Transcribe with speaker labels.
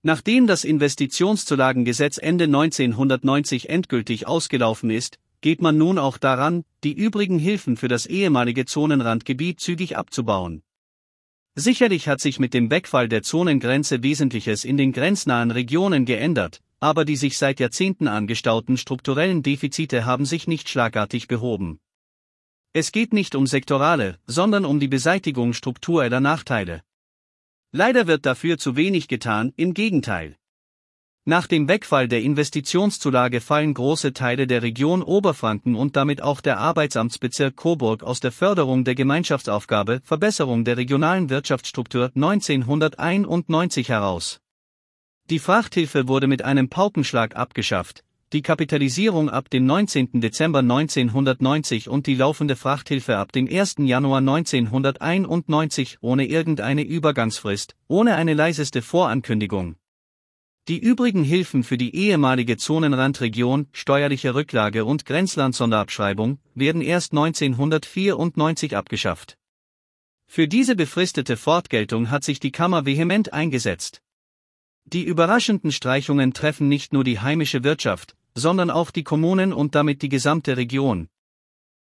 Speaker 1: Nachdem das Investitionszulagengesetz Ende 1990 endgültig ausgelaufen ist, geht man nun auch daran, die übrigen Hilfen für das ehemalige Zonenrandgebiet zügig abzubauen. Sicherlich hat sich mit dem Wegfall der Zonengrenze Wesentliches in den grenznahen Regionen geändert, aber die sich seit Jahrzehnten angestauten strukturellen Defizite haben sich nicht schlagartig behoben. Es geht nicht um sektorale, sondern um die Beseitigung struktureller Nachteile. Leider wird dafür zu wenig getan, im Gegenteil. Nach dem Wegfall der Investitionszulage fallen große Teile der Region Oberfranken und damit auch der Arbeitsamtsbezirk Coburg aus der Förderung der Gemeinschaftsaufgabe Verbesserung der regionalen Wirtschaftsstruktur 1991 heraus. Die Frachthilfe wurde mit einem Paukenschlag abgeschafft, die Kapitalisierung ab dem 19. Dezember 1990 und die laufende Frachthilfe ab dem 1. Januar 1991 ohne irgendeine Übergangsfrist, ohne eine leiseste Vorankündigung. Die übrigen Hilfen für die ehemalige Zonenrandregion, steuerliche Rücklage und Grenzlandsonderabschreibung, werden erst 1994 abgeschafft. Für diese befristete Fortgeltung hat sich die Kammer vehement eingesetzt. Die überraschenden Streichungen treffen nicht nur die heimische Wirtschaft, sondern auch die Kommunen und damit die gesamte Region,